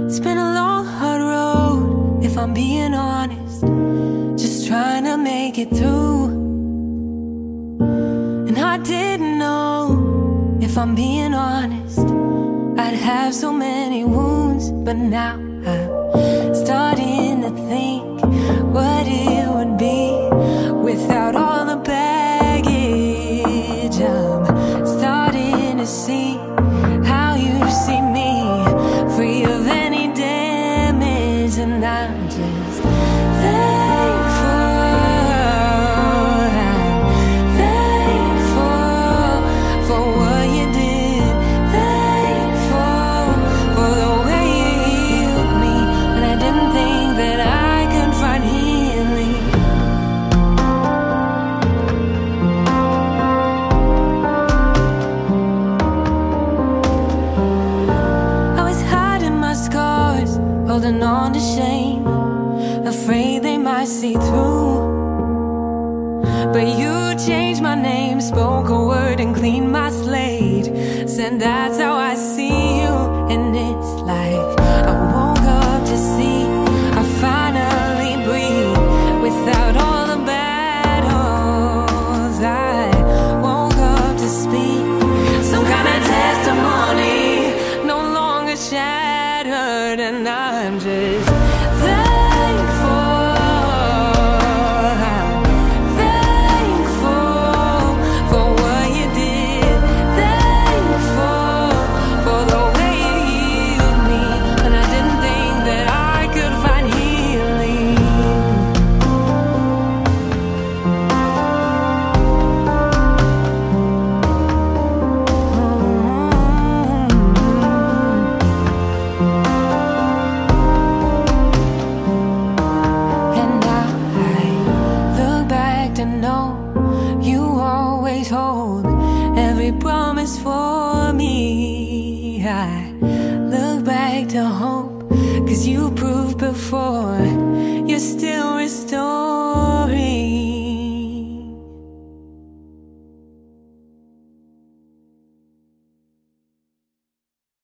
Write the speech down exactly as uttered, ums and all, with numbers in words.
It's been a long, hard road, if I'm being honest, just trying to make it through. And I didn't know, if I'm being honest, I'd have so many wounds. But now I'm starting to think what it would be without all the baggage. I'm starting to see how you see me, free of any damage. And I'm just thankful, I'm thankful for what you did, thankful for the way you healed me when I didn't think that I could find healing. I was hiding my scars, holding on to shame, afraid they might see through. But you changed my name, spoke a word and cleaned my slate, said that's how I see you. And it's like I woke up to see I finally breathe without all the battles. I woke up to speak some kind of testimony, no longer shattered. And I'm just thankful, I'm thankful for what you did, thankful for the way you healed me when I didn't think that I could find healing. And now I look back to know you always hold every promise for me. I look back to hope, 'cause you proved before you're still restoring.